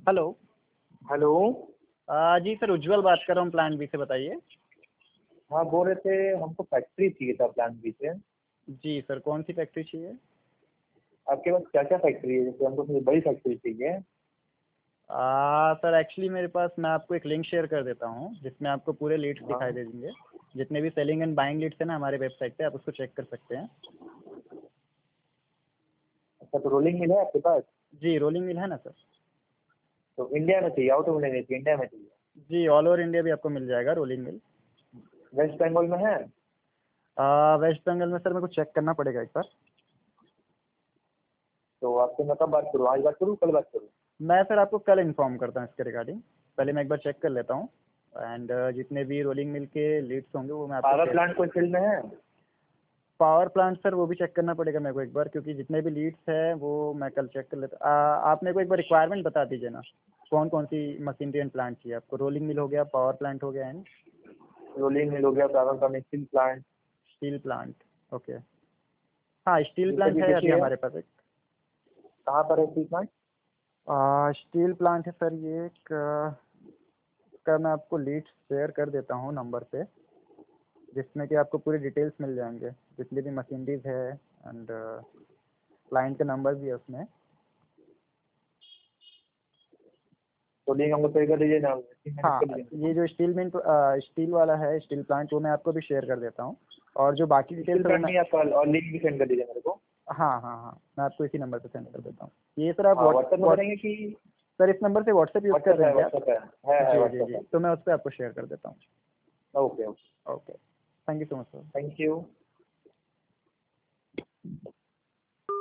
Hello. Hello. जी sir, Ujjwal बात कर रहा हूँ प्लान बी से, बताइए। हाँ, बोल रहे थे हमको फैक्ट्री चाहिए था प्लान बी से। जी सर, कौन सी फैक्ट्री चाहिए? आपके पास क्या क्या फैक्ट्री है? जैसे हमको थोड़ी बड़ी फैक्ट्री चाहिए। सर एक्चुअली मेरे पास, मैं आपको एक लिंक शेयर कर देता हूँ जिसमें आपको पूरे लीड्स दिखाई हाँ। दे देंगे। जितने भी सेलिंग एंड बाइंग लीड्स है ना हमारे वेबसाइट पे, आप उसको चेक कर सकते हैं। अच्छा, तो रोलिंग मिल है आपके पास? जी, रोलिंग मिल है ना सर। तो इंडिया में चाहिए, आउट ऑफ इंडिया नहीं चाहिए, इंडिया में चाहिए। जी, ऑल ओवर इंडिया भी आपको मिल जाएगा रोलिंग मिल। वेस्ट बंगाल में है? वेस्ट बंगाल में सर मेरे को चेक करना पड़ेगा एक बार। तो आपसे मैं कब बात करूँ? आज बात करूँ, कल बात करूँ? मैं सर आपको कल इन्फॉर्म करता हूँ इसके रिगार्डिंग। पहले मैं एक बार चेक कर लेता हूँ। एंड जितने भी रोलिंग मिल के लीड्स होंगे वो मैं आपको पावर शेयर। प्लांट कोई फील्ड में है? पावर प्लांट सर वो भी चेक करना पड़ेगा मेरे को एक बार, क्योंकि जितने भी लीड्स हैं वो मैं कल चेक कर लेता। आप मेरे को एक बार रिक्वायरमेंट बता दीजिए ना, कौन कौन सी मशीनरी एंड प्लांट चाहिए आपको। रोलिंग मिल हो गया, पावर प्लांट हो गया एंड रोलिंग मिल हो गया, पावर का steel plant. Steel plant. Okay. हाँ, स्टील जैसे प्लांट भी है अभी देखिए, हमारे पास एक। कहाँ पर है स्टील प्लांट? स्टील प्लांट है सर ये एक। इसका मैं आपको लीड शेयर कर देता हूँ नंबर पे, जिसमें कि आपको पूरी डिटेल्स मिल जाएंगे, जितनी भी मशीनरीज है एंड क्लाइंट का नंबर भी है उसमें। रोलिंग हमको सही कर दीजिए ना, मैनेज हाँ, कर दीजिए मेरे ये को। जो स्टील वाला है, स्टील प्लांट, वो मैं आपको भी शेयर कर देता हूँ। और जो बाकी स्टील डिटेल्स है वो प्लांट मैं। नहीं, आप और लिंक भी सेंड कर दीजिए मेरे को। हाँ हाँ हाँ, मैं आपको इसी नंबर पे सेंड कर देता हूँ। ये सर आप हाँ, व्हाट्सएप में करेंगे कि? सर इस नंबर से व्हाट्सएप यूज़ कर व्हाट्सएप रहे है, हैं क्या आप? व्हाट्सएप है जी जी व्हाट्सएप जी, है। तो मैं उस पर आपको शेयर कर देता हूँ। Okay okay. Okay, thank you so much sir. Thank you.